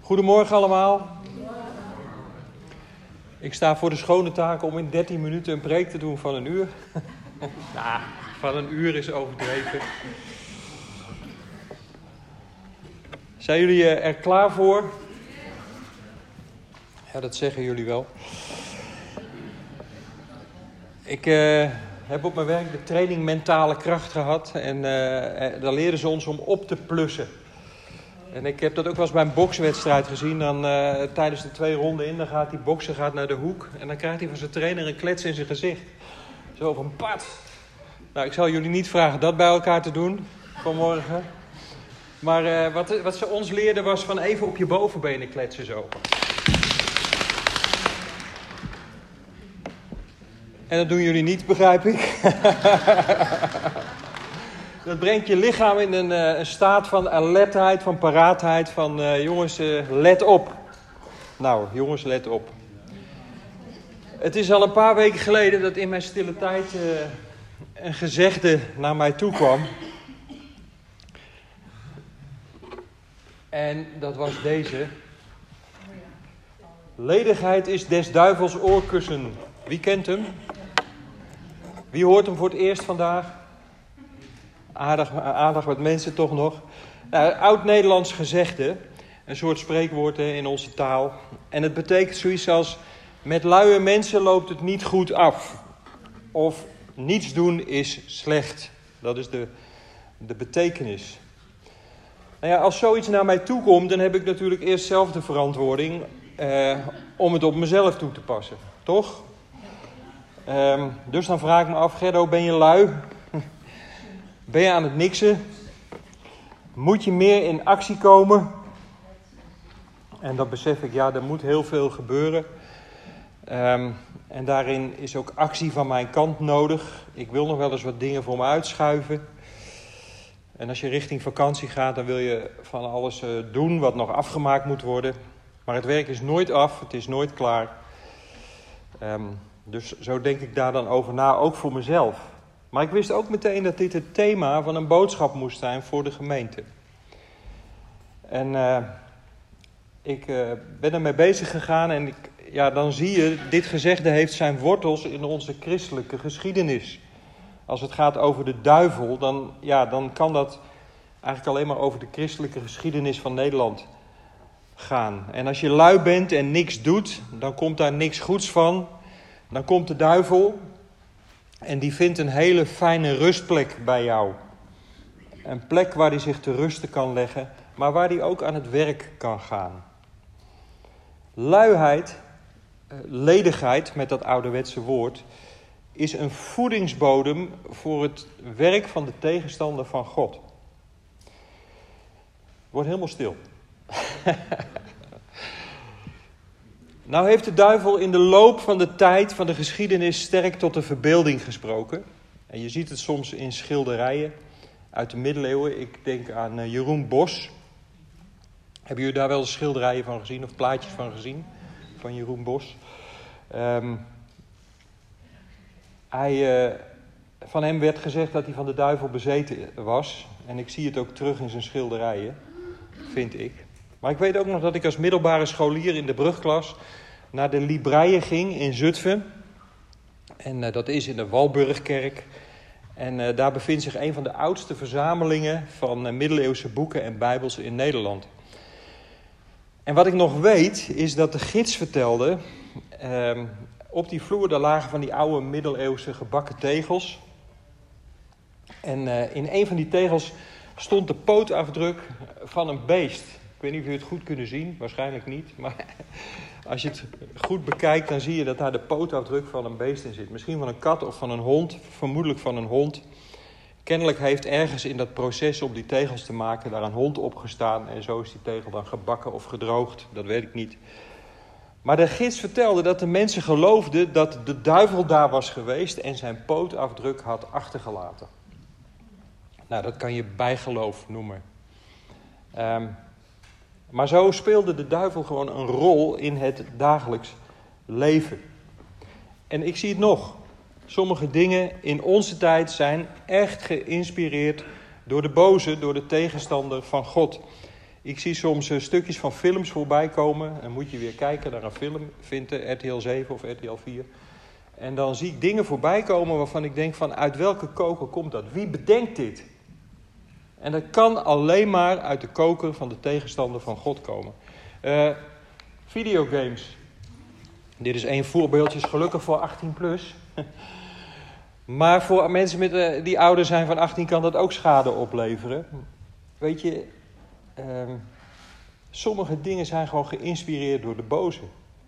Goedemorgen allemaal. Ik sta voor de schone taak om in 13 minuten een preek te doen van een uur. Nou, van een uur is overdreven. Zijn jullie er klaar voor? Ja, dat zeggen jullie wel. Ik heb op mijn werk de training mentale kracht gehad. En daar leren ze ons om op te plussen. En ik heb dat ook wel eens bij een bokswedstrijd gezien. Dan tijdens de 2 ronden in, dan gaat die bokser naar de hoek. En dan krijgt hij van zijn trainer een klets in zijn gezicht. Zo van pat. Nou, ik zal jullie niet vragen dat bij elkaar te doen vanmorgen. Maar wat ze ons leerden was van even op je bovenbenen kletsen zo. En dat doen jullie niet, begrijp ik. Dat brengt je lichaam in een staat van alertheid, van paraatheid, van jongens, let op. Nou, jongens, let op. Het is al een paar weken geleden dat in mijn stille tijd een gezegde naar mij toe kwam. En dat was deze. Ledigheid is des duivels oorkussen. Wie kent hem? Wie hoort hem voor het eerst vandaag? Aardig wat mensen toch nog. Nou, oud-Nederlands gezegde, een soort spreekwoord in onze taal. En het betekent zoiets als, met luie mensen loopt het niet goed af. Of niets doen is slecht. Dat is de betekenis. Nou ja, als zoiets naar mij toe komt, dan heb ik natuurlijk eerst zelf de verantwoording om het op mezelf toe te passen. Toch? Dus dan vraag ik me af, Gerdo, ben je lui? Ben je aan het niksen? Moet je meer in actie komen? En dan besef ik, ja, er moet heel veel gebeuren. En daarin is ook actie van mijn kant nodig. Ik wil nog wel eens wat dingen voor me uitschuiven. En als je richting vakantie gaat, dan wil je van alles doen wat nog afgemaakt moet worden. Maar het werk is nooit af, het is nooit klaar. Dus zo denk ik daar dan over na, ook voor mezelf. Maar ik wist ook meteen dat dit het thema van een boodschap moest zijn voor de gemeente. En ik ben ermee bezig gegaan en dan zie je, dit gezegde heeft zijn wortels in onze christelijke geschiedenis. Als het gaat over de duivel, dan kan dat eigenlijk alleen maar over de christelijke geschiedenis van Nederland gaan. En als je lui bent en niks doet, dan komt daar niks goeds van. Dan komt de duivel en die vindt een hele fijne rustplek bij jou. Een plek waar hij zich te rusten kan leggen, maar waar hij ook aan het werk kan gaan. Luiheid, ledigheid met dat ouderwetse woord, is een voedingsbodem voor het werk van de tegenstander van God. Wordt helemaal stil. Nou heeft de duivel in de loop van de tijd, van de geschiedenis, sterk tot de verbeelding gesproken. En je ziet het soms in schilderijen uit de middeleeuwen. Ik denk aan Jeroen Bosch. Hebben jullie daar wel eens schilderijen van gezien of plaatjes van gezien? Van Jeroen Bosch. Van hem werd gezegd dat hij van de duivel bezeten was. En ik zie het ook terug in zijn schilderijen, vind ik. Maar ik weet ook nog dat ik als middelbare scholier in de brugklas naar de Libreien ging in Zutphen. En dat is in de Walburgkerk. En daar bevindt zich een van de oudste verzamelingen van middeleeuwse boeken en bijbels in Nederland. En wat ik nog weet is dat de gids vertelde, op die vloer daar lagen van die oude middeleeuwse gebakken tegels. En in een van die tegels stond de pootafdruk van een beest. Ik weet niet of jullie het goed kunnen zien, waarschijnlijk niet. Maar als je het goed bekijkt, dan zie je dat daar de pootafdruk van een beest in zit. Misschien van een kat of van een hond, vermoedelijk van een hond. Kennelijk heeft ergens in dat proces om die tegels te maken daar een hond op gestaan. En zo is die tegel dan gebakken of gedroogd, dat weet ik niet. Maar de gids vertelde dat de mensen geloofden dat de duivel daar was geweest en zijn pootafdruk had achtergelaten. Nou, dat kan je bijgeloof noemen. Maar zo speelde de duivel gewoon een rol in het dagelijks leven. En ik zie het nog. Sommige dingen in onze tijd zijn echt geïnspireerd door de boze, door de tegenstander van God. Ik zie soms stukjes van films voorbij komen. En moet je weer kijken naar een film, vindt de RTL 7 of RTL 4. En dan zie ik dingen voorbij komen waarvan ik denk van uit welke koker komt dat? Wie bedenkt dit? En dat kan alleen maar uit de koker van de tegenstander van God komen. Videogames. Dit is één voorbeeldje, is gelukkig voor 18 plus. Maar voor mensen die ouder zijn van 18 kan dat ook schade opleveren. Weet je, sommige dingen zijn gewoon geïnspireerd door de boze.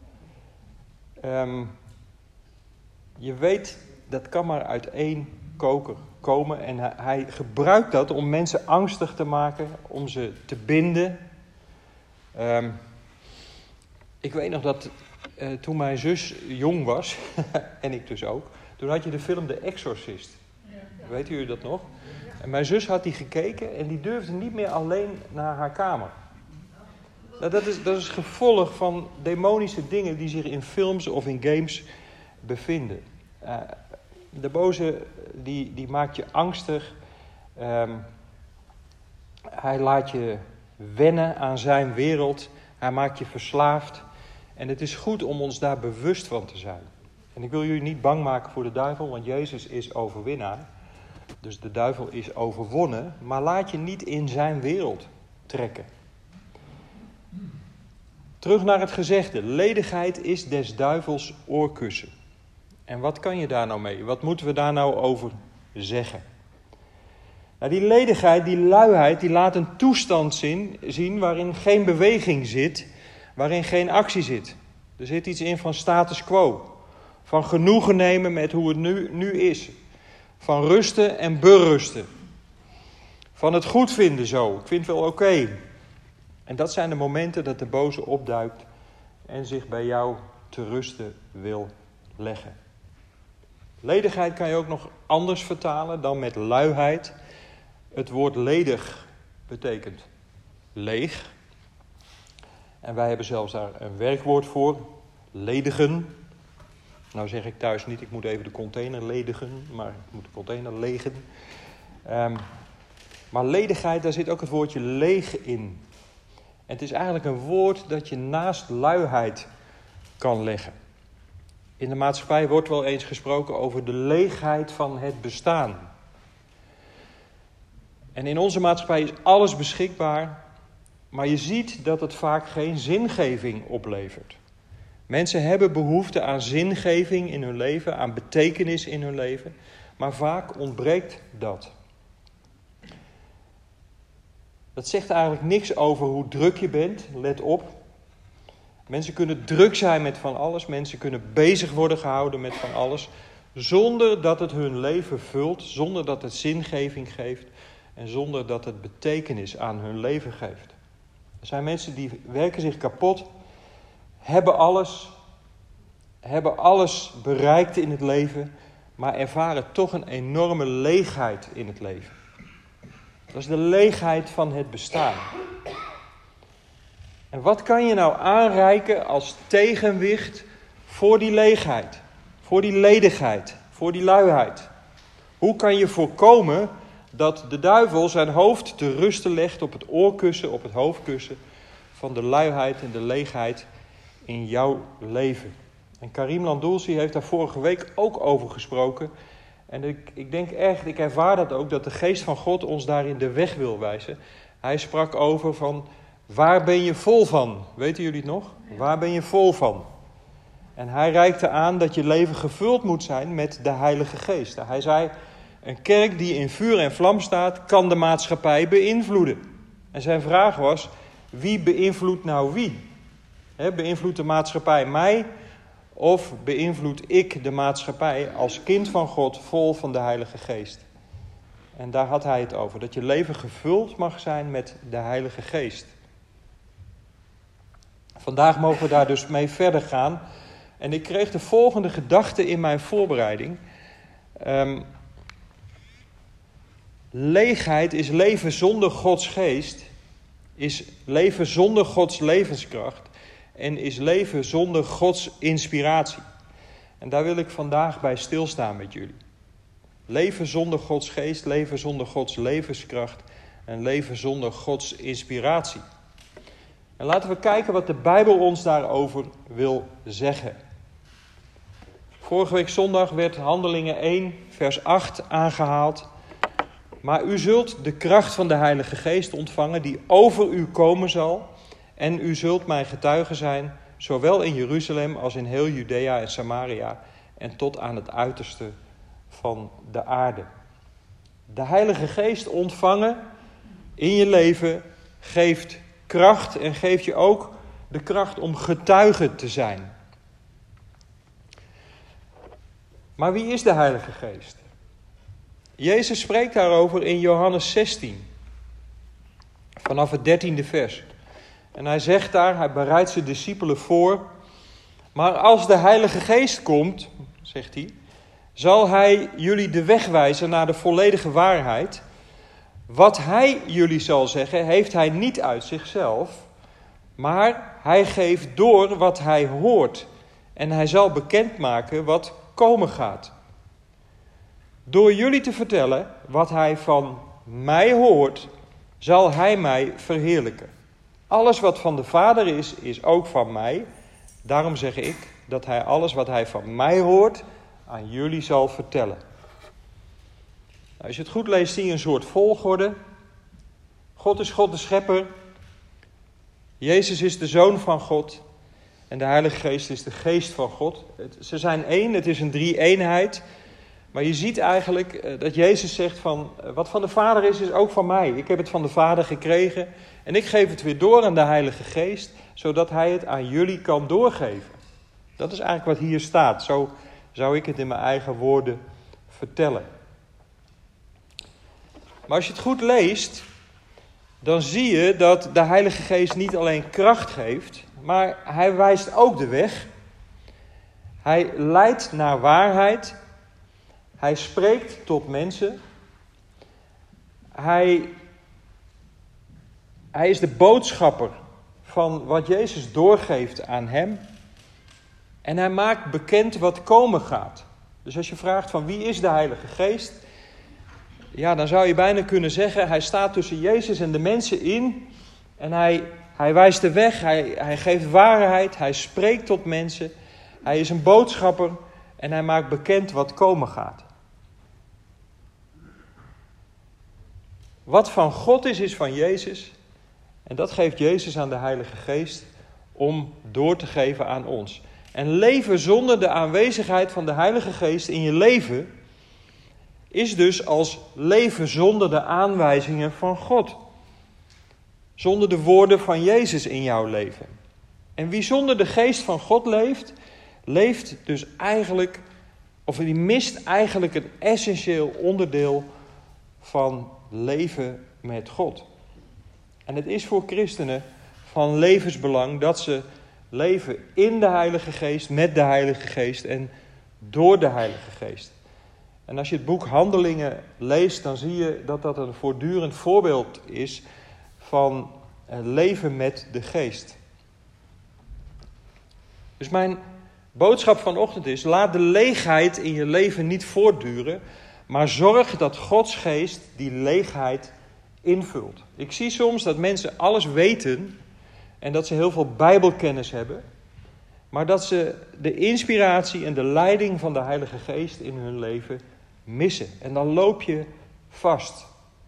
Je weet, dat kan maar uit één koker komen. En hij gebruikt dat om mensen angstig te maken, om ze te binden. Ik weet nog dat toen mijn zus jong was, en ik dus ook, toen had je de film The Exorcist. Weten jullie dat nog? En mijn zus had die gekeken en die durfde niet meer alleen naar haar kamer. Nou, dat is gevolg van demonische dingen die zich in films of in games bevinden. De boze die maakt je angstig. Hij laat je wennen aan zijn wereld. Hij maakt je verslaafd. En het is goed om ons daar bewust van te zijn. En ik wil jullie niet bang maken voor de duivel, want Jezus is overwinnaar. Dus de duivel is overwonnen. Maar laat je niet in zijn wereld trekken. Terug naar het gezegde. Ledigheid is des duivels oorkussen. En wat kan je daar nou mee? Wat moeten we daar nou over zeggen? Nou, die ledigheid, die luiheid, die laat een toestand zien waarin geen beweging zit, waarin geen actie zit. Er zit iets in van status quo. Van genoegen nemen met hoe het nu is. Van rusten en berusten. Van het goed vinden zo. Ik vind het wel oké. En dat zijn de momenten dat de boze opduikt en zich bij jou te rusten wil leggen. Ledigheid kan je ook nog anders vertalen dan met luiheid. Het woord ledig betekent leeg. En wij hebben zelfs daar een werkwoord voor. Ledigen. Nou zeg ik thuis niet, ik moet even de container ledigen, maar ik moet de container legen. Maar ledigheid, daar zit ook het woordje leeg in. En het is eigenlijk een woord dat je naast luiheid kan leggen. In de maatschappij wordt wel eens gesproken over de leegheid van het bestaan. En in onze maatschappij is alles beschikbaar, maar je ziet dat het vaak geen zingeving oplevert. Mensen hebben behoefte aan zingeving in hun leven, aan betekenis in hun leven, maar vaak ontbreekt dat. Dat zegt eigenlijk niks over hoe druk je bent, let op. Mensen kunnen druk zijn met van alles, mensen kunnen bezig worden gehouden met van alles, zonder dat het hun leven vult, zonder dat het zingeving geeft en zonder dat het betekenis aan hun leven geeft. Er zijn mensen die werken zich kapot, hebben alles bereikt in het leven, maar ervaren toch een enorme leegheid in het leven. Dat is de leegheid van het bestaan. En wat kan je nou aanreiken als tegenwicht voor die leegheid, voor die ledigheid, voor die luiheid? Hoe kan je voorkomen dat de duivel zijn hoofd te rusten legt op het oorkussen, op het hoofdkussen van de luiheid en de leegheid in jouw leven? En Karim Landulsi heeft daar vorige week ook over gesproken. En ik denk echt, ik ervaar dat ook, dat de geest van God ons daarin de weg wil wijzen. Hij sprak over van, waar ben je vol van? Weten jullie het nog? Waar ben je vol van? En hij reikte aan dat je leven gevuld moet zijn met de Heilige Geest. Hij zei, een kerk die in vuur en vlam staat, kan de maatschappij beïnvloeden. En zijn vraag was, wie beïnvloedt nou wie? Beïnvloedt de maatschappij mij? Of beïnvloed ik de maatschappij als kind van God vol van de Heilige Geest? En daar had hij het over. Dat je leven gevuld mag zijn met de Heilige Geest. Vandaag mogen we daar dus mee verder gaan. En ik kreeg de volgende gedachte in mijn voorbereiding. Leegheid is leven zonder Gods geest. Is leven zonder Gods levenskracht. En is leven zonder Gods inspiratie. En daar wil ik vandaag bij stilstaan met jullie. Leven zonder Gods geest, leven zonder Gods levenskracht en leven zonder Gods inspiratie. En laten we kijken wat de Bijbel ons daarover wil zeggen. Vorige week zondag werd Handelingen 1, vers 8 aangehaald. Maar u zult de kracht van de Heilige Geest ontvangen die over u komen zal. En u zult mijn getuige zijn, zowel in Jeruzalem als in heel Judea en Samaria en tot aan het uiterste van de aarde. De Heilige Geest ontvangen in je leven geeft kracht en geeft je ook de kracht om getuige te zijn. Maar wie is de Heilige Geest? Jezus spreekt daarover in Johannes 16, vanaf het 13e vers. En hij zegt daar, hij bereidt zijn discipelen voor. Maar als de Heilige Geest komt, zegt hij, zal hij jullie de weg wijzen naar de volledige waarheid. Wat hij jullie zal zeggen, heeft hij niet uit zichzelf, maar hij geeft door wat hij hoort. En hij zal bekendmaken wat komen gaat. Door jullie te vertellen wat hij van mij hoort, zal hij mij verheerlijken. Alles wat van de Vader is ook van mij. Daarom zeg ik dat hij alles wat hij van mij hoort aan jullie zal vertellen. Nou, als je het goed leest, zie je een soort volgorde. God is God de Schepper. Jezus is de Zoon van God. En de Heilige Geest is de Geest van God. Ze zijn één, het is een drie-eenheid. Maar je ziet eigenlijk dat Jezus zegt van, wat van de Vader is ook van mij. Ik heb het van de Vader gekregen en ik geef het weer door aan de Heilige Geest, zodat hij het aan jullie kan doorgeven. Dat is eigenlijk wat hier staat. Zo zou ik het in mijn eigen woorden vertellen. Maar als je het goed leest, dan zie je dat de Heilige Geest niet alleen kracht geeft, maar hij wijst ook de weg. Hij leidt naar waarheid. Hij spreekt tot mensen. Hij is de boodschapper van wat Jezus doorgeeft aan hem. En hij maakt bekend wat komen gaat. Dus als je vraagt van wie is de Heilige Geest? Ja, dan zou je bijna kunnen zeggen, hij staat tussen Jezus en de mensen in. En hij wijst de weg, hij geeft waarheid, hij spreekt tot mensen. Hij is een boodschapper en hij maakt bekend wat komen gaat. Wat van God is van Jezus. En dat geeft Jezus aan de Heilige Geest om door te geven aan ons. En leven zonder de aanwezigheid van de Heilige Geest in je leven is dus als leven zonder de aanwijzingen van God. Zonder de woorden van Jezus in jouw leven. En wie zonder de Geest van God leeft dus eigenlijk, of die mist eigenlijk een essentieel onderdeel van leven met God. En het is voor christenen van levensbelang dat ze leven in de Heilige Geest, met de Heilige Geest en door de Heilige Geest. En als je het boek Handelingen leest, dan zie je dat dat een voortdurend voorbeeld is van leven met de Geest. Dus mijn boodschap vanochtend is, laat de leegheid in je leven niet voortduren, maar zorg dat Gods Geest die leegheid invult. Ik zie soms dat mensen alles weten en dat ze heel veel Bijbelkennis hebben, maar dat ze de inspiratie en de leiding van de Heilige Geest in hun leven missen. En dan loop je vast.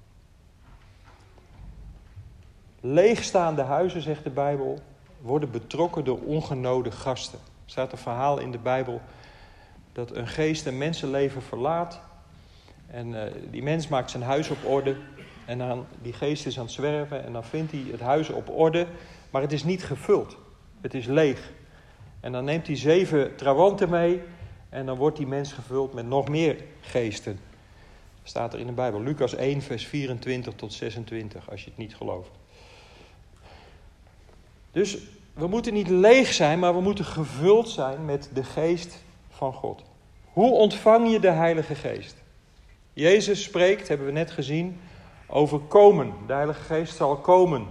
Leegstaande huizen, zegt de Bijbel, worden betrokken door ongenode gasten. Er staat een verhaal in de Bijbel dat een geest een mensenleven verlaat. En die mens maakt zijn huis op orde. En dan, die geest is aan het zwerven en dan vindt hij het huis op orde. Maar het is niet gevuld. Het is leeg. En dan neemt hij 7 trawanten mee. En dan wordt die mens gevuld met nog meer geesten. Staat er in de Bijbel. Lucas 1 vers 24 tot 26 als je het niet gelooft. Dus we moeten niet leeg zijn, maar we moeten gevuld zijn met de Geest van God. Hoe ontvang je de Heilige Geest? Jezus spreekt, hebben we net gezien, over komen. De Heilige Geest zal komen.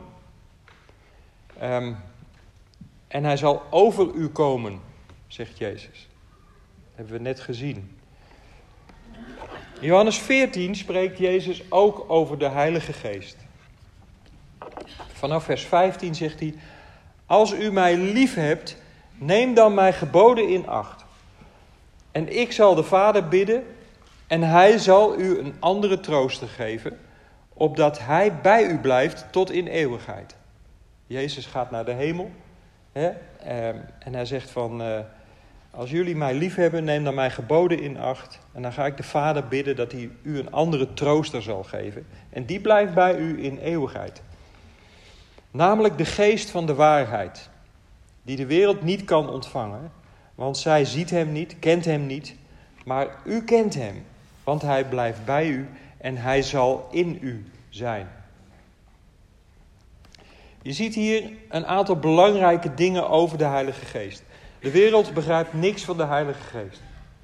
En hij zal over u komen, zegt Jezus. Dat hebben we net gezien. In Johannes 14 spreekt Jezus ook over de Heilige Geest. Vanaf vers 15 zegt hij, Als u mij lief hebt, neem dan mijn geboden in acht. En ik zal de Vader bidden en hij zal u een andere trooster geven, opdat hij bij u blijft tot in eeuwigheid. Jezus gaat naar de hemel. En hij zegt van, als jullie mij lief hebben, neem dan mijn geboden in acht. En dan ga ik de Vader bidden dat hij u een andere trooster zal geven. En die blijft bij u in eeuwigheid. Namelijk de geest van de waarheid, die de wereld niet kan ontvangen. Want zij ziet hem niet, kent hem niet. Maar u kent hem, want hij blijft bij u en hij zal in u zijn. Je ziet hier een aantal belangrijke dingen over de Heilige Geest. De wereld begrijpt niks van de Heilige Geest.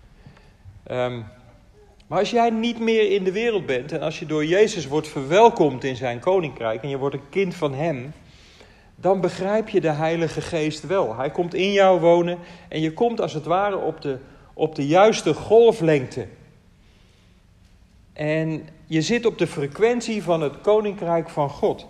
Maar als jij niet meer in de wereld bent en als je door Jezus wordt verwelkomd in zijn koninkrijk en je wordt een kind van hem, dan begrijp je de Heilige Geest wel. Hij komt in jou wonen en je komt als het ware op de juiste golflengte. En je zit op de frequentie van het koninkrijk van God.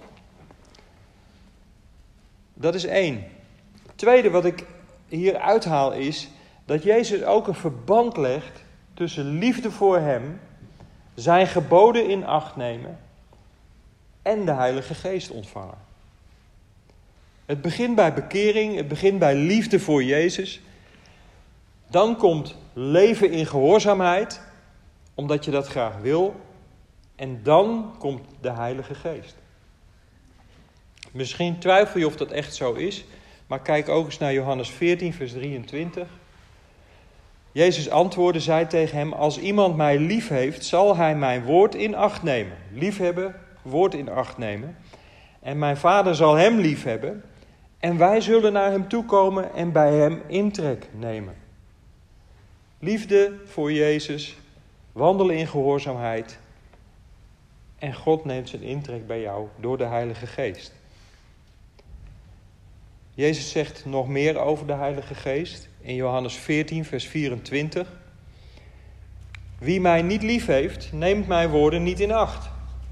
Dat is 1. Het tweede wat ik hier uithaal is dat Jezus ook een verband legt tussen liefde voor hem, zijn geboden in acht nemen en de Heilige Geest ontvangen. Het begint bij bekering, het begint bij liefde voor Jezus. Dan komt leven in gehoorzaamheid, omdat je dat graag wil. En dan komt de Heilige Geest. Misschien twijfel je of dat echt zo is, maar kijk ook eens naar Johannes 14, vers 23. Jezus antwoordde, zei tegen hem, als iemand mij lief heeft, zal hij mijn woord in acht nemen. Liefhebben, woord in acht nemen. En mijn Vader zal hem lief hebben. En wij zullen naar hem toekomen en bij hem intrek nemen. Liefde voor Jezus, wandelen in gehoorzaamheid. En God neemt zijn intrek bij jou door de Heilige Geest. Jezus zegt nog meer over de Heilige Geest in Johannes 14, vers 24. Wie mij niet lief heeft, neemt mijn woorden niet in acht.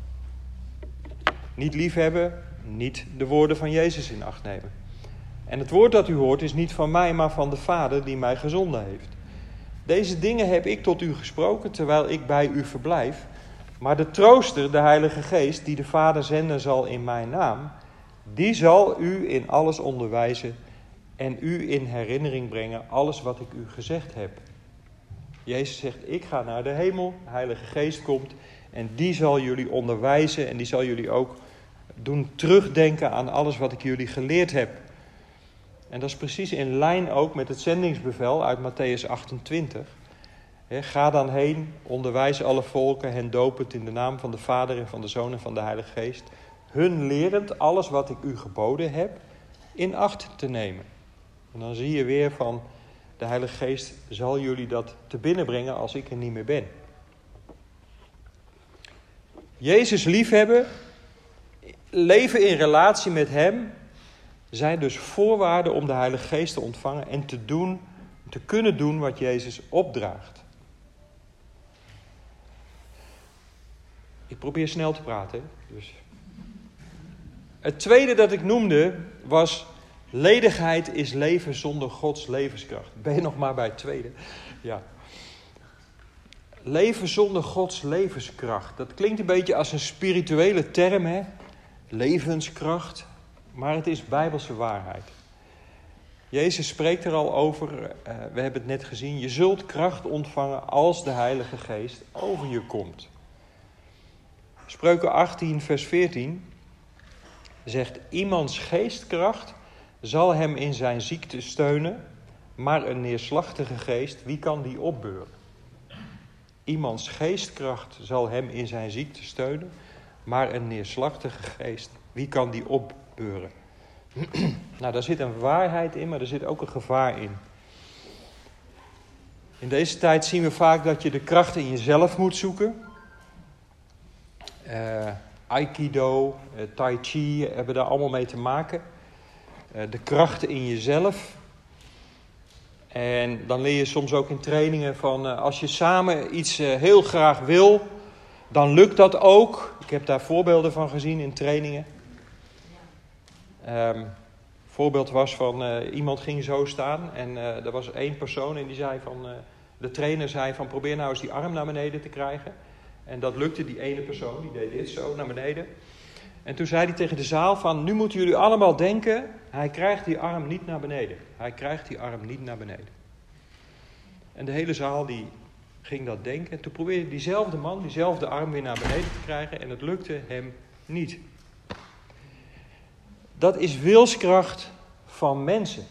Niet liefhebben, niet de woorden van Jezus in acht nemen. En het woord dat u hoort is niet van mij, maar van de Vader die mij gezonden heeft. Deze dingen heb ik tot u gesproken, terwijl ik bij u verblijf. Maar de trooster, de Heilige Geest, die de Vader zenden zal in mijn naam, die zal u in alles onderwijzen en u in herinnering brengen alles wat ik u gezegd heb. Jezus zegt, ik ga naar de hemel, de Heilige Geest komt en die zal jullie onderwijzen en die zal jullie ook doen terugdenken aan alles wat ik jullie geleerd heb. En dat is precies in lijn ook met het zendingsbevel uit Mattheüs 28. Ga dan heen, onderwijs alle volken, hen dopend in de naam van de Vader en van de Zoon en van de Heilige Geest, hun lerend alles wat ik u geboden heb in acht te nemen. En dan zie je weer van, de Heilige Geest zal jullie dat te binnen brengen als ik er niet meer ben. Jezus liefhebben, leven in relatie met hem, zijn dus voorwaarden om de Heilige Geest te ontvangen en te kunnen doen wat Jezus opdraagt. Ik probeer snel te praten. Dus. Het tweede dat ik noemde was, ledigheid is leven zonder Gods levenskracht. Ben je nog maar bij het tweede? Ja. Leven zonder Gods levenskracht. Dat klinkt een beetje als een spirituele term, hè? Levenskracht. Maar het is Bijbelse waarheid. Jezus spreekt er al over, we hebben het net gezien. Je zult kracht ontvangen als de Heilige Geest over je komt. Spreuken 18, vers 14 zegt, iemands geestkracht zal hem in zijn ziekte steunen, maar een neerslachtige geest, wie kan die opbeuren? Iemands geestkracht zal hem in zijn ziekte steunen, maar een neerslachtige geest, wie kan die opbeuren? Nou, daar zit een waarheid in, maar er zit ook een gevaar in. In deze tijd zien we vaak dat je de kracht in jezelf moet zoeken. Aikido, Tai Chi hebben daar allemaal mee te maken. De krachten in jezelf. En dan leer je soms ook in trainingen van als je samen iets heel graag wil, dan lukt dat ook. Ik heb daar voorbeelden van gezien in trainingen. voorbeeld was van iemand ging zo staan en er was één persoon en die zei van... de trainer zei van probeer nou eens die arm naar beneden te krijgen. En dat lukte die ene persoon, die deed dit zo naar beneden. En toen zei hij tegen de zaal van nu moeten jullie allemaal denken, hij krijgt die arm niet naar beneden. Hij krijgt die arm niet naar beneden. En de hele zaal die ging dat denken. En toen probeerde diezelfde man, diezelfde arm weer naar beneden te krijgen en het lukte hem niet. Dat is wilskracht van mensen.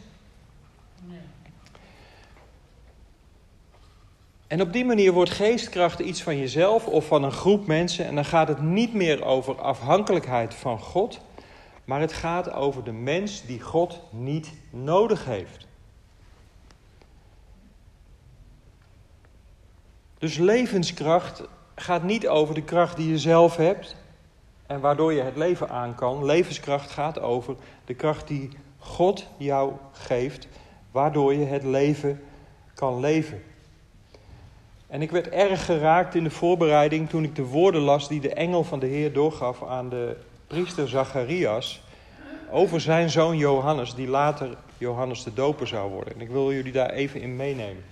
En op die manier wordt geestkracht iets van jezelf of van een groep mensen. En dan gaat het niet meer over afhankelijkheid van God. Maar het gaat over de mens die God niet nodig heeft. Dus levenskracht gaat niet over de kracht die je zelf hebt. En waardoor je het leven aan kan. Levenskracht gaat over de kracht die God jou geeft. Waardoor je het leven kan leven. En ik werd erg geraakt in de voorbereiding toen ik de woorden las die de engel van de Heer doorgaf aan de priester Zacharias over zijn zoon Johannes, die later Johannes de Doper zou worden. En ik wil jullie daar even in meenemen.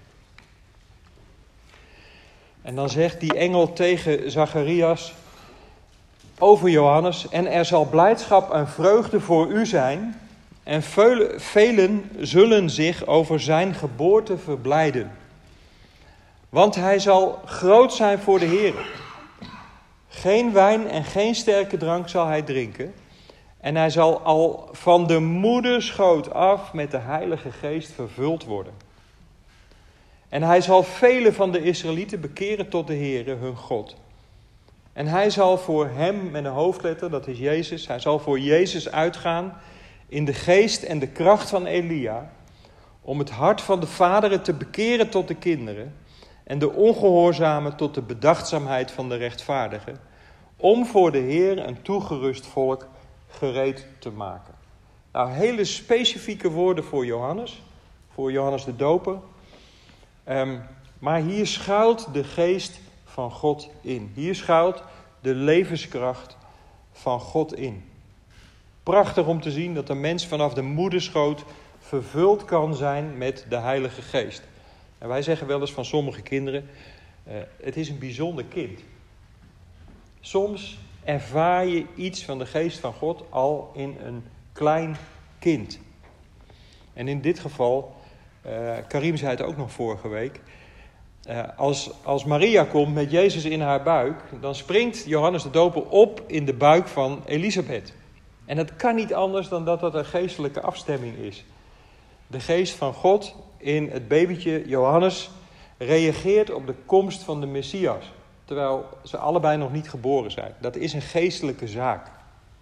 En dan zegt die engel tegen Zacharias over Johannes: en er zal blijdschap en vreugde voor u zijn, en velen zullen zich over zijn geboorte verblijden. Want hij zal groot zijn voor de Heer. Geen wijn en geen sterke drank zal hij drinken. En hij zal al van de moederschoot af met de Heilige Geest vervuld worden. En hij zal velen van de Israëlieten bekeren tot de Heer, hun God. En hij zal voor hem, met een hoofdletter, dat is Jezus, hij zal voor Jezus uitgaan in de geest en de kracht van Elia, om het hart van de vaderen te bekeren tot de kinderen, en de ongehoorzamen tot de bedachtzaamheid van de rechtvaardigen, om voor de Heer een toegerust volk gereed te maken. Nou, hele specifieke woorden voor Johannes de Doper. Maar hier schuilt de geest van God in. Hier schuilt de levenskracht van God in. Prachtig om te zien dat een mens vanaf de moederschoot vervuld kan zijn met de Heilige Geest. En wij zeggen wel eens van sommige kinderen, het is een bijzonder kind. Soms ervaar je iets van de geest van God al in een klein kind. En in dit geval, Karim zei het ook nog vorige week, als Maria komt met Jezus in haar buik, dan springt Johannes de Doper op in de buik van Elisabeth. En dat kan niet anders dan dat dat een geestelijke afstemming is. De geest van God in het babytje Johannes reageert op de komst van de Messias, terwijl ze allebei nog niet geboren zijn. Dat is een geestelijke zaak.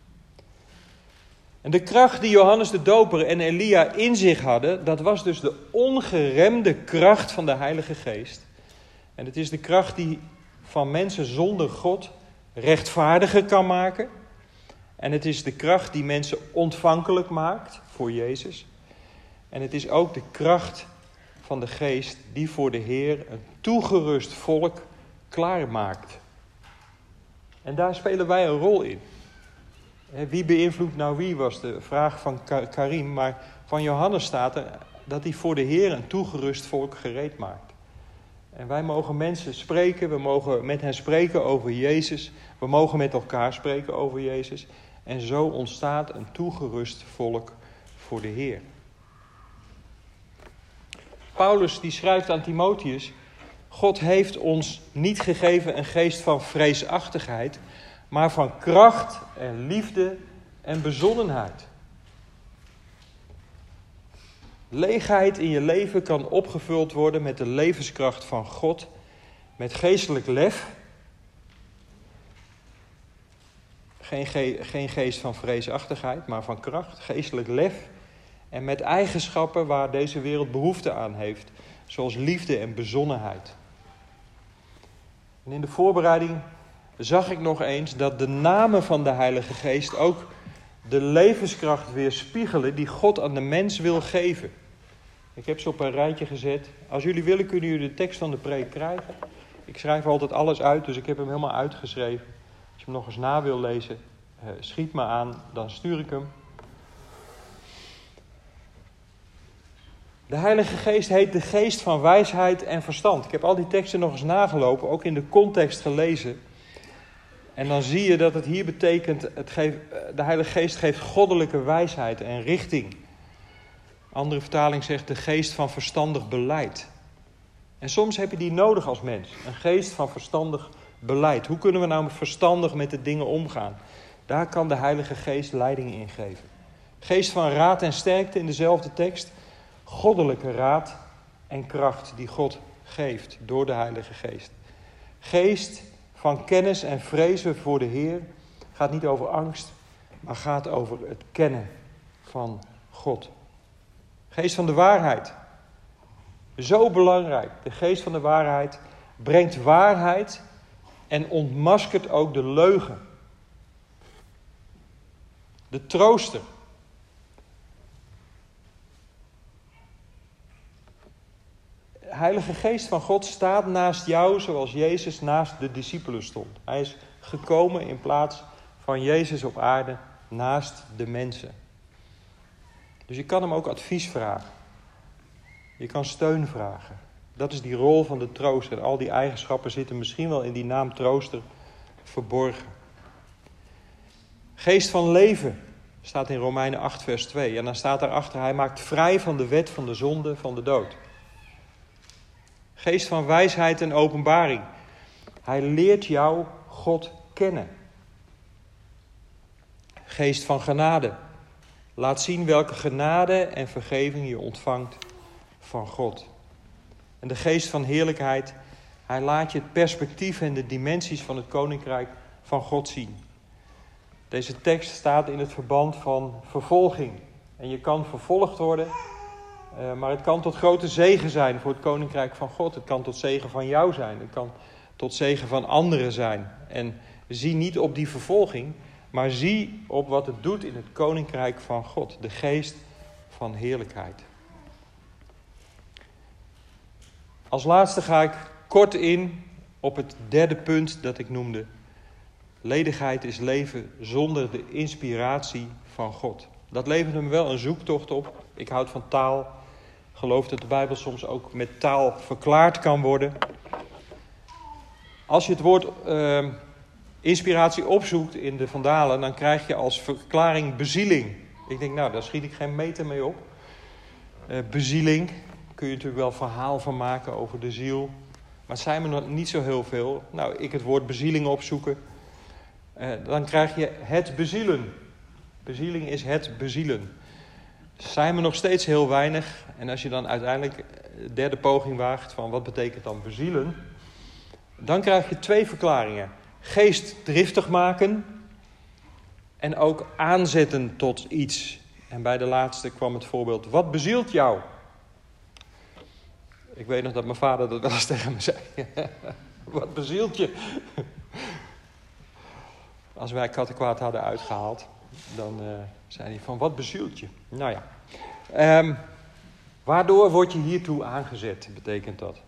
En de kracht die Johannes de Doper en Elia in zich hadden, dat was dus de ongeremde kracht van de Heilige Geest. En het is de kracht die van mensen zonder God rechtvaardiger kan maken. En het is de kracht die mensen ontvankelijk maakt voor Jezus. En het is ook de kracht van de Geest die voor de Heer een toegerust volk klaarmaakt. En daar spelen wij een rol in. Wie beïnvloedt nou wie, was de vraag van Karim. Maar van Johannes staat er dat hij voor de Heer een toegerust volk gereed maakt. En wij mogen mensen spreken, we mogen met hen spreken over Jezus. We mogen met elkaar spreken over Jezus. En zo ontstaat een toegerust volk voor de Heer. Paulus die schrijft aan Timotheus: God heeft ons niet gegeven een geest van vreesachtigheid, maar van kracht en liefde en bezonnenheid. Leegheid in je leven kan opgevuld worden met de levenskracht van God, met geestelijk lef. Geen geest van vreesachtigheid, maar van kracht, geestelijk lef. En met eigenschappen waar deze wereld behoefte aan heeft, zoals liefde en bezonnenheid. En in de voorbereiding zag ik nog eens dat de namen van de Heilige Geest ook de levenskracht weerspiegelen die God aan de mens wil geven. Ik heb ze op een rijtje gezet. Als jullie willen kunnen jullie de tekst van de preek krijgen. Ik schrijf altijd alles uit, dus ik heb hem helemaal uitgeschreven. Als je hem nog eens na wil lezen, schiet me aan, dan stuur ik hem. De Heilige Geest heet de geest van wijsheid en verstand. Ik heb al die teksten nog eens nagelopen, ook in de context gelezen. En dan zie je dat het hier betekent, de Heilige Geest geeft goddelijke wijsheid en richting. Andere vertaling zegt de geest van verstandig beleid. En soms heb je die nodig als mens, een geest van verstandig beleid. Hoe kunnen we nou verstandig met de dingen omgaan? Daar kan de Heilige Geest leiding in geven. Geest van raad en sterkte in dezelfde tekst. Goddelijke raad en kracht die God geeft door de Heilige Geest. Geest van kennis en vrezen voor de Heer gaat niet over angst, maar gaat over het kennen van God. Geest van de waarheid. Zo belangrijk. De geest van de waarheid brengt waarheid en ontmaskert ook de leugen. De trooster. De Heilige Geest van God staat naast jou zoals Jezus naast de discipelen stond. Hij is gekomen in plaats van Jezus op aarde naast de mensen. Dus je kan hem ook advies vragen. Je kan steun vragen. Dat is die rol van de trooster. Al die eigenschappen zitten misschien wel in die naam trooster verborgen. Geest van leven staat in Romeinen 8 vers 2. En dan staat daarachter, hij maakt vrij van de wet van de zonde, van de dood. Geest van wijsheid en openbaring. Hij leert jou God kennen. Geest van genade. Laat zien welke genade en vergeving je ontvangt van God. En de geest van heerlijkheid. Hij laat je het perspectief en de dimensies van het koninkrijk van God zien. Deze tekst staat in het verband van vervolging. En je kan vervolgd worden, maar het kan tot grote zegen zijn voor het koninkrijk van God. Het kan tot zegen van jou zijn. Het kan tot zegen van anderen zijn. En zie niet op die vervolging, maar zie op wat het doet in het koninkrijk van God. De geest van heerlijkheid. Als laatste ga ik kort in op het derde punt dat ik noemde. Ledigheid is leven zonder de inspiratie van God. Dat levert hem wel een zoektocht op. Ik houd van taal. Ik geloof dat de Bijbel soms ook met taal verklaard kan worden. Als je het woord inspiratie opzoekt in de Vandalen, dan krijg je als verklaring bezieling. Ik denk, nou, daar schiet ik geen meter mee op. Bezieling, kun je natuurlijk wel verhaal van maken over de ziel. Maar het zijn er nog niet zo heel veel. Nou, ik het woord bezieling opzoeken. Dan krijg je het bezielen. Bezieling is het bezielen. Zijn we nog steeds heel weinig. En als je dan uiteindelijk de derde poging waagt van wat betekent dan bezielen, dan krijg je twee verklaringen. Geest driftig maken en ook aanzetten tot iets. En bij de laatste kwam het voorbeeld, wat bezielt jou? Ik weet nog dat mijn vader dat wel eens tegen me zei. Wat bezielt je? Als wij kattenkwaad hadden uitgehaald, dan zei hij van, wat bezielt je? Nou ja, waardoor word je hiertoe aangezet, betekent dat.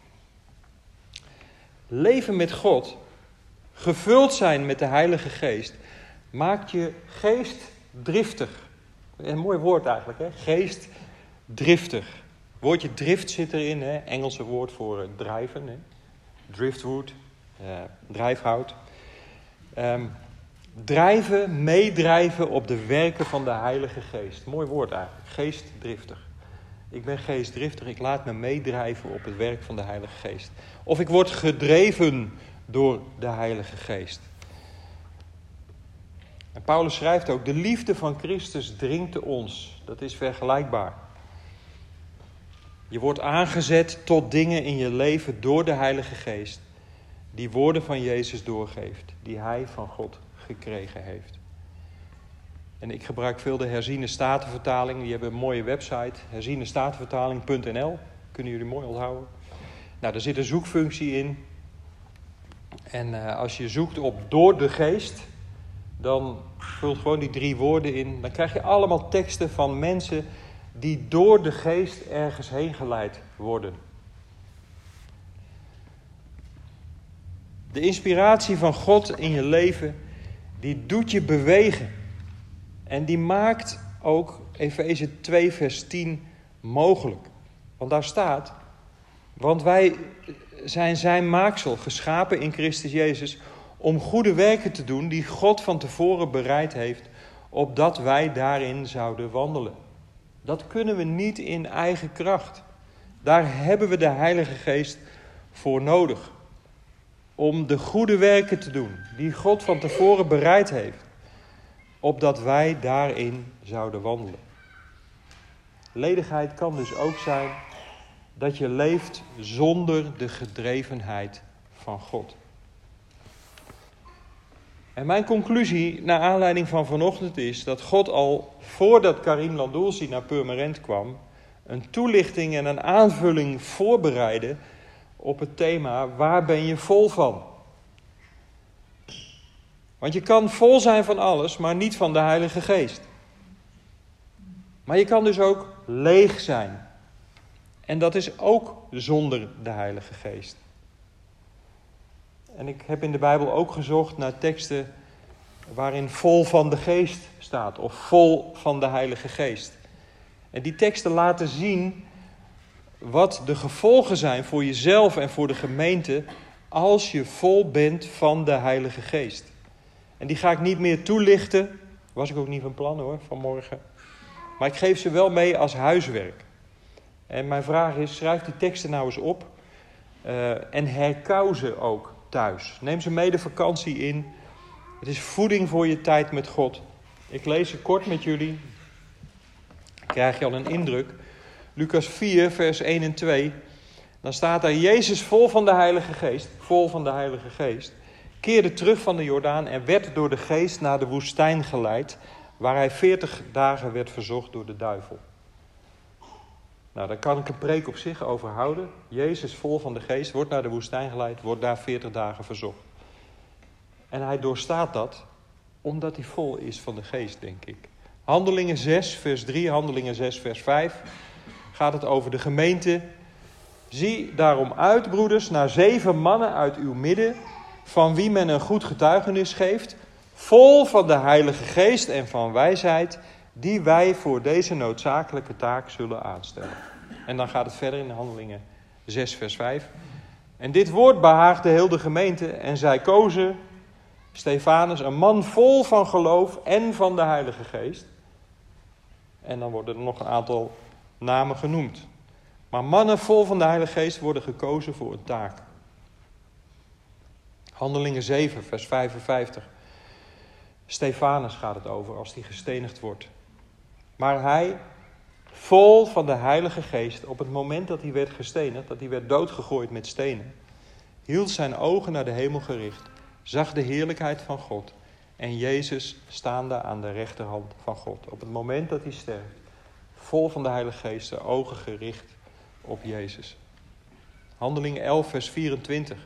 Leven met God, gevuld zijn met de Heilige Geest, maakt je geest driftig. Een mooi woord eigenlijk, hè? Geest driftig. Woordje drift zit erin, hè? Engelse woord voor drijven. Hè? Driftwood, drijfhout. Drijven, meedrijven op de werken van de Heilige Geest. Mooi woord eigenlijk, geestdriftig. Ik ben geestdriftig, ik laat me meedrijven op het werk van de Heilige Geest. Of ik word gedreven door de Heilige Geest. En Paulus schrijft ook, de liefde van Christus dringt te ons. Dat is vergelijkbaar. Je wordt aangezet tot dingen in je leven door de Heilige Geest. Die woorden van Jezus doorgeeft, die hij van God gekregen heeft. En ik gebruik veel de herziene statenvertaling. Die hebben een mooie website, herzienestatenvertaling.nl. Kunnen jullie mooi onthouden. Nou, daar zit een zoekfunctie in. En als je zoekt op door de geest, dan vult gewoon die 3 woorden in. Dan krijg je allemaal teksten van mensen die door de geest ergens heen geleid worden. De inspiratie van God in je leven, die doet je bewegen. En die maakt ook Efeze 2 vers 10 mogelijk. Want daar staat, want wij zijn zijn maaksel, geschapen in Christus Jezus, om goede werken te doen die God van tevoren bereid heeft, opdat wij daarin zouden wandelen. Dat kunnen we niet in eigen kracht. Daar hebben we de Heilige Geest voor nodig. Om de goede werken te doen die God van tevoren bereid heeft, opdat wij daarin zouden wandelen. Ledigheid kan dus ook zijn dat je leeft zonder de gedrevenheid van God. En mijn conclusie naar aanleiding van vanochtend is dat God al voordat Karin Landulsi naar Purmerend kwam, een toelichting en een aanvulling voorbereidde op het thema: waar ben je vol van? Want je kan vol zijn van alles, maar niet van de Heilige Geest. Maar je kan dus ook leeg zijn. En dat is ook zonder de Heilige Geest. En ik heb in de Bijbel ook gezocht naar teksten waarin vol van de Geest staat. Of vol van de Heilige Geest. En die teksten laten zien wat de gevolgen zijn voor jezelf en voor de gemeente als je vol bent van de Heilige Geest. En die ga ik niet meer toelichten. Was ik ook niet van plan hoor, vanmorgen. Maar ik geef ze wel mee als huiswerk. En mijn vraag is, schrijf die teksten nou eens op. En herkauw ze ook thuis. Neem ze mee de vakantie in. Het is voeding voor je tijd met God. Ik lees ze kort met jullie. Dan krijg je al een indruk. Lucas 4, vers 1 en 2. Dan staat daar: Jezus vol van de Heilige Geest. Vol van de Heilige Geest. Keerde terug van de Jordaan en werd door de Geest naar de woestijn geleid, waar hij 40 dagen werd verzocht door de duivel. Nou, daar kan ik een preek op zich over houden. Jezus vol van de Geest wordt naar de woestijn geleid, wordt daar 40 dagen verzocht. En hij doorstaat dat omdat hij vol is van de Geest, denk ik. Handelingen 6, vers 3, Handelingen 6, vers 5 gaat het over de gemeente. Zie daarom uit, broeders, naar 7 mannen uit uw midden, van wie men een goed getuigenis geeft, vol van de Heilige Geest en van wijsheid, die wij voor deze noodzakelijke taak zullen aanstellen. En dan gaat het verder in Handelingen 6, vers 5. En dit woord behaagde heel de gemeente en zij kozen Stefanus, een man vol van geloof en van de Heilige Geest. En dan worden er nog een aantal namen genoemd. Maar mannen vol van de Heilige Geest worden gekozen voor een taak. Handelingen 7, vers 55. Stefanus gaat het over als hij gestenigd wordt. Maar hij, vol van de Heilige Geest, op het moment dat hij werd gestenigd, dat hij werd doodgegooid met stenen, hield zijn ogen naar de hemel gericht, zag de heerlijkheid van God en Jezus staande aan de rechterhand van God. Op het moment dat hij sterft, vol van de Heilige Geest, de ogen gericht op Jezus. Handelingen 11, vers 24.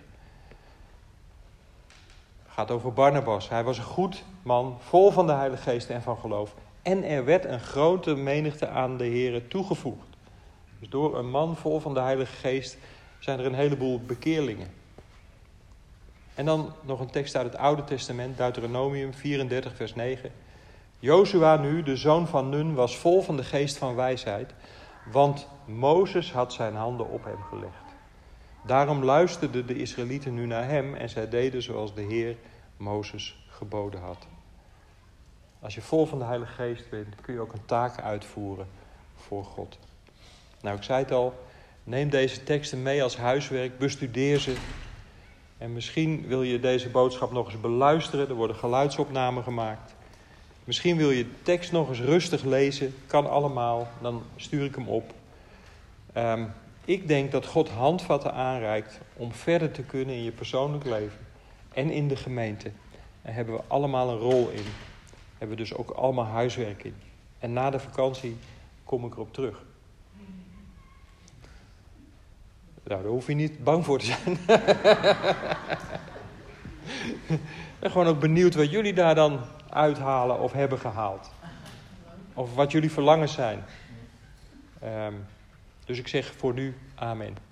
Gaat over Barnabas. Hij was een goed man, vol van de Heilige Geest en van geloof. En er werd een grote menigte aan de Here toegevoegd. Dus door een man vol van de Heilige Geest zijn er een heleboel bekeerlingen. En dan nog een tekst uit het Oude Testament, Deuteronomium 34, vers 9. Jozua nu, de zoon van Nun, was vol van de geest van wijsheid, want Mozes had zijn handen op hem gelegd. Daarom luisterden de Israëlieten nu naar hem en zij deden zoals de Heer Mozes geboden had. Als je vol van de Heilige Geest bent, kun je ook een taak uitvoeren voor God. Nou, ik zei het al, neem deze teksten mee als huiswerk, bestudeer ze. En misschien wil je deze boodschap nog eens beluisteren, er worden geluidsopnamen gemaakt. Misschien wil je de tekst nog eens rustig lezen, kan allemaal, dan stuur ik hem op. Ik denk dat God handvatten aanreikt om verder te kunnen in je persoonlijk leven en in de gemeente. Daar hebben we allemaal een rol in. Daar hebben we dus ook allemaal huiswerk in. En na de vakantie kom ik erop terug. Nou, daar hoef je niet bang voor te zijn. Ik ben gewoon ook benieuwd wat jullie daar dan uithalen of hebben gehaald. Of wat jullie verlangens zijn. Dus ik zeg voor nu amen.